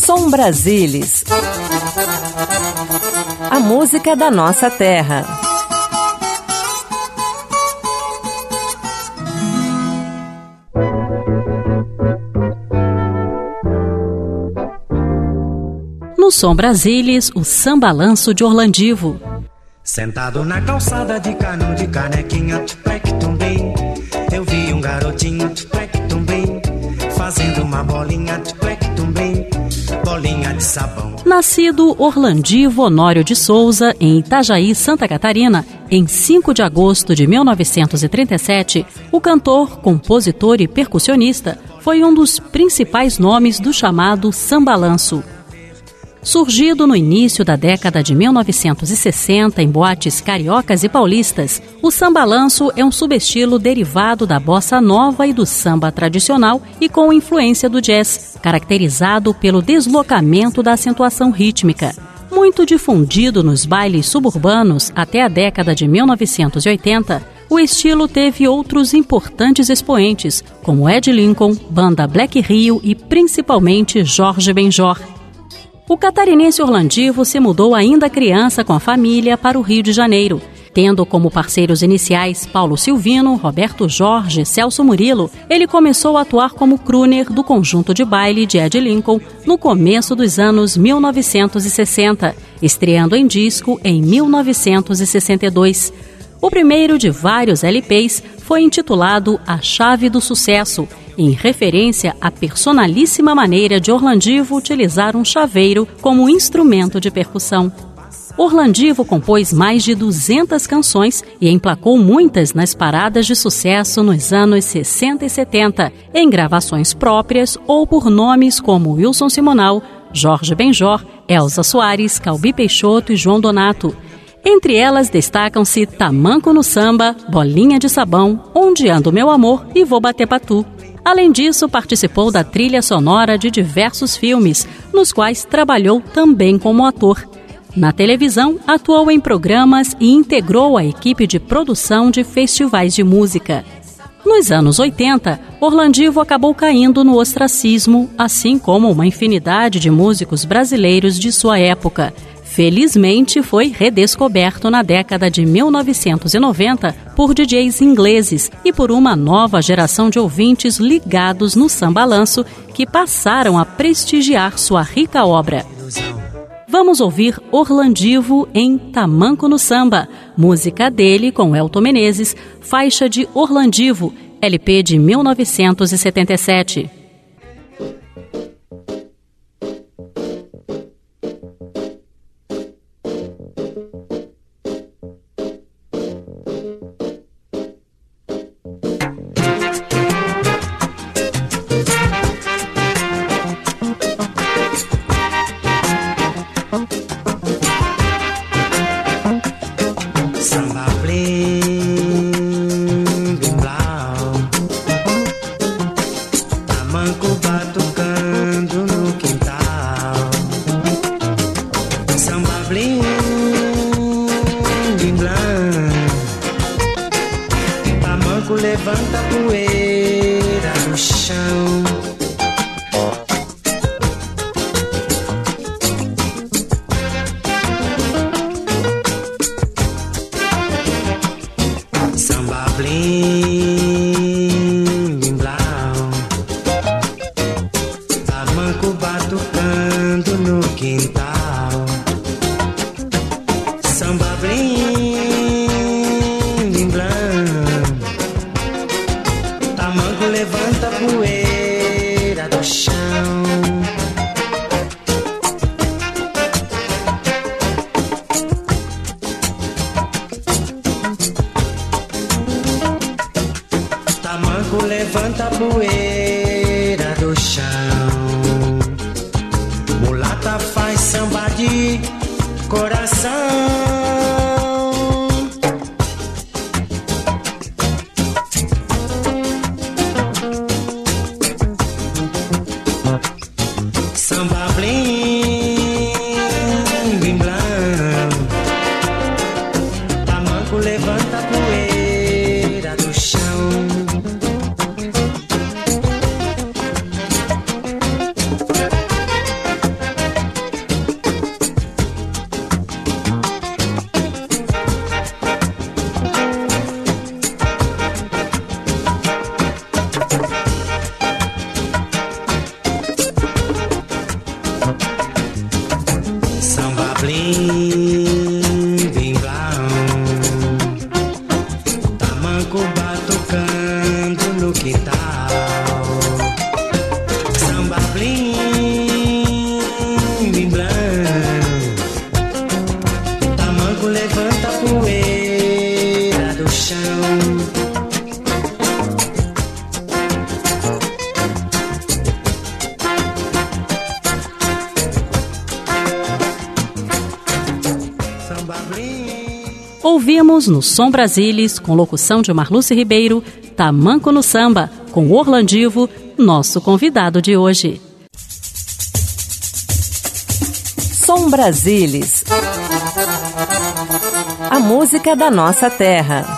Som Brasilis. A música da nossa terra. No Som Brasilis, o Sambalanço de Orlandivo. Sentado na calçada de cano de canequinha, tchupec-tum-bem, eu vi um garotinho, tchupec-tum-bem, fazendo uma bolinha, tchupec-tum-bem, bolinha de sabão. Nascido Orlandivo Honório de Souza, em Itajaí, Santa Catarina, em 5 de agosto de 1937, o cantor, compositor e percussionista foi um dos principais nomes do chamado sambalanço. Surgido no início da década de 1960 em boates cariocas e paulistas, o sambalanço é um subestilo derivado da bossa nova e do samba tradicional e com influência do jazz, caracterizado pelo deslocamento da acentuação rítmica. Muito difundido nos bailes suburbanos até a década de 1980, o estilo teve outros importantes expoentes, como Ed Lincoln, Banda Black Rio e principalmente Jorge Benjor. O catarinense Orlandivo se mudou ainda criança com a família para o Rio de Janeiro, tendo como parceiros iniciais Paulo Silvino, Roberto Jorge e Celso Murilo. Ele começou a atuar como crooner do conjunto de baile de Ed Lincoln no começo dos anos 1960, estreando em disco em 1962. O primeiro de vários LPs foi intitulado A Chave do Sucesso, em referência à personalíssima maneira de Orlandivo utilizar um chaveiro como instrumento de percussão. Orlandivo compôs mais de 200 canções e emplacou muitas nas paradas de sucesso nos anos 60 e 70, em gravações próprias ou por nomes como Wilson Simonal, Jorge Benjor, Elza Soares, Calbi Peixoto e João Donato. Entre elas destacam-se Tamanco no Samba, Bolinha de Sabão, Onde Anda o Meu Amor e Vou Bater Patu. Além disso, participou da trilha sonora de diversos filmes, nos quais trabalhou também como ator. Na televisão, atuou em programas e integrou a equipe de produção de festivais de música. Nos anos 80, Orlandivo acabou caindo no ostracismo, assim como uma infinidade de músicos brasileiros de sua época. Felizmente, foi redescoberto na década de 1990 por DJs ingleses e por uma nova geração de ouvintes ligados no sambalanço que passaram a prestigiar sua rica obra. Vamos ouvir Orlandivo em Tamanco no Samba, música dele com Elton Menezes, faixa de Orlandivo, LP de 1977. Samba bling blau, tamanco batucando no quintal. Samba bling blau, tamanco levanta a poeira no chão. Samba bling blau, tamanco Ouvimos no Som Brasilis, com locução de Marluce Ribeiro, Tamanco no Samba, com Orlandivo, nosso convidado de hoje. Som Brasilis, a música da nossa terra.